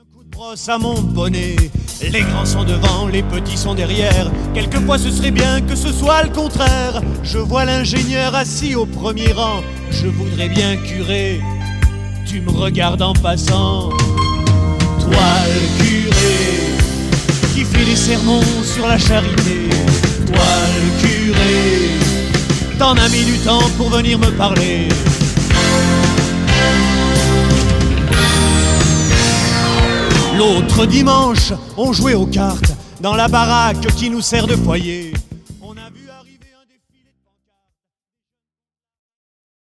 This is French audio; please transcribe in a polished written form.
Coup de brosse à mon bonnet, les grands sont devant, les petits sont derrière. Quelquefois ce serait bien que ce soit le contraire. Je vois l'ingénieur assis au premier rang. Je voudrais bien curer, tu me regardes en passant. Toi le curé, qui fait des sermons sur la charité. Toi le curé, t'en as mis du temps pour venir me parler. L'autre dimanche, on jouait aux cartes dans la baraque qui nous sert de foyer.